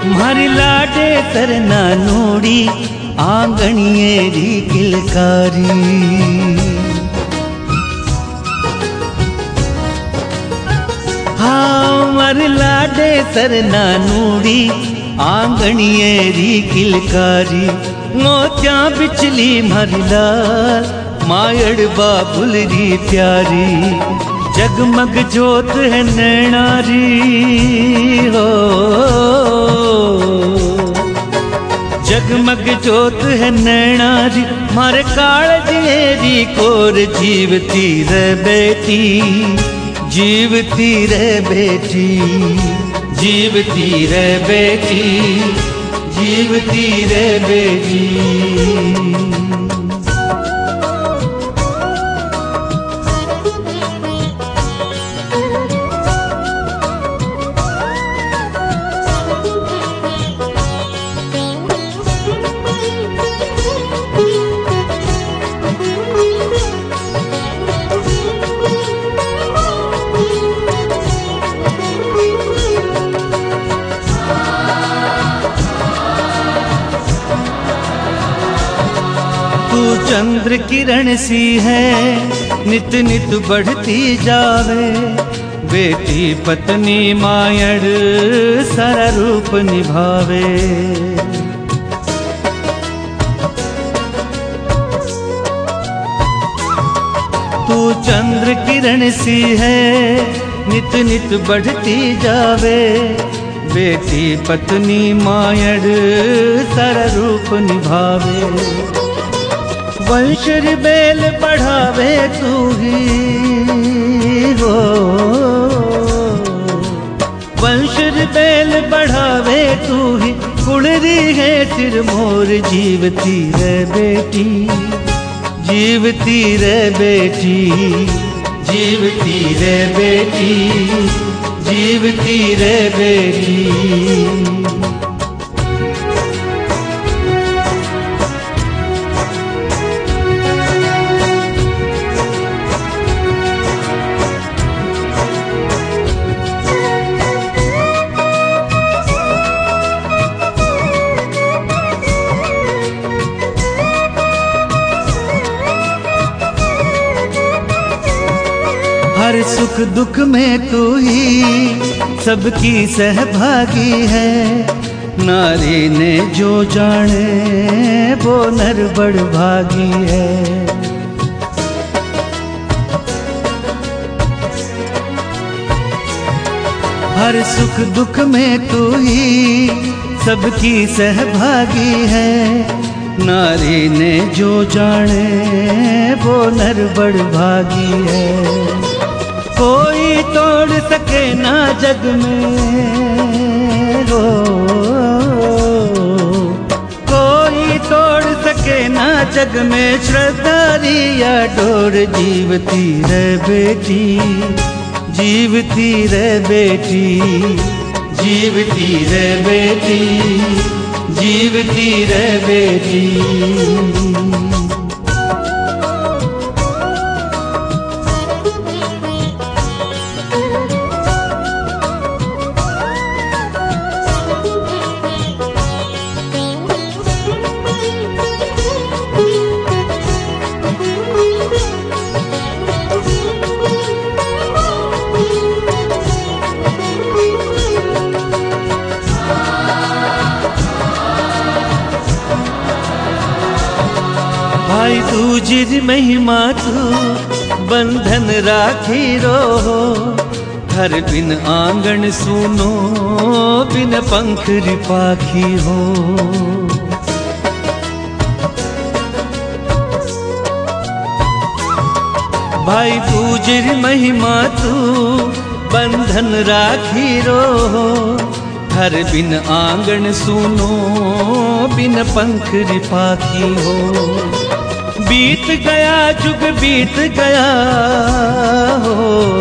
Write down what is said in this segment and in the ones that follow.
मारी लाडे तरना नूड़ी आंगणियेरी किलकारी। हाँ मारी लाडे तरना नूड़ी आंगणियेरी किलकारी। मोत्या बिचली मारी लाल मायड़ बाबुलरी प्यारी। जगमग जोत है नैनारी हो, जगमग जोत है नैनारी। मारे कालजेरी कोर जीवती रे बेटी, जीवती रे बेटी, जीवती रे बेटी, जीवती रे बेटी। चंद्र किरण सी है नित नित बढ़ती जावे। बेटी पत्नी मायड़ सारा रूप निभावे। तू चंद्र किरण सी है नित नित बढ़ती जावे। बेटी पत्नी मायड़ सारा रूप निभावे। वंशर बेल बढ़ावे तू ही हो, वंशर बेल बढ़ावे तू ही। कुड़री है तिरमोर जीवती रे बेटी, जीवती रे बेटी, जीवती रे बेटी, जीवती रे बेटी। हर सुख दुख में तू ही सबकी सहभागी है। नारी ने जो जाने वो नर बड़ भागी है। हर सुख दुख में तू ही सबकी सहभागी है। नारी ने जो जाने वो नर बड़ भागी है। कोई तोड़ सके ना जग में हो, कोई तोड़ सके ना जग में। श्रद्धारी या डोर जीवती रे बेटी, जीवती रे बेटी, जीवती रे बेटी, जीवती रे बेटी। भाई दूजिर महिमा तू बंधन राखी रो। घर बिन आंगन सुनो बिन पंख रिपाखी हो। भाई दूजिर महिमा तू बंधन राखी रो। घर बिन आंगन सुनो बिन पंख रिपाखी हो। बीत गया जुग बीत गया हो,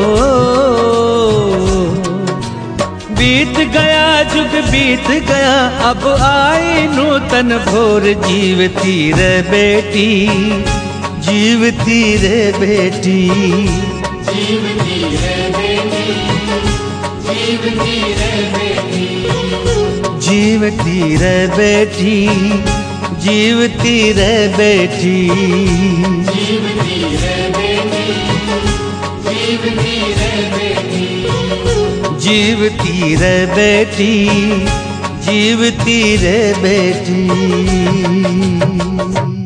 बीत गया जुग बीत गया। अब आई नूतन भोर जीवती रे बेटी, जीवती रे बेटी, जीवती रे बेटी, जीवती रे बेटी, जीवती रे बेटी, जीवती रे बेटी, जीवती रे बेटी, जीवती रे बेटी, जीवती रे बेटी, जीवती रे बेटी।